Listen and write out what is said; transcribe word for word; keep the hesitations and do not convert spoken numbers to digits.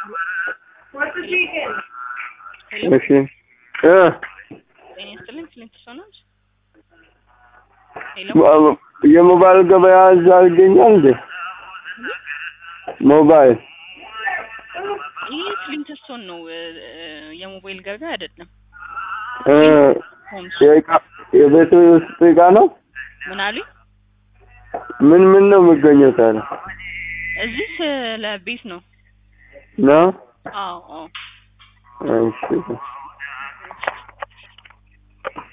እሺ እ እኔ ስልክ ስለተሰናች ሄሎ የሞባይል ገበያ እዛ ይገኛል እንዴ? ሞባይል ይሄ ስሊንተስቶን ነው የሞባይል ገበያ አይደለም። እ የካ የቤቱ ውስጥ ዕቃ ነው። ምን አሉ? ምን ምን ነው የሚገኘው ታዲያ? እዚህ ለቤት ነው ነው? አዎ አዎ እሺ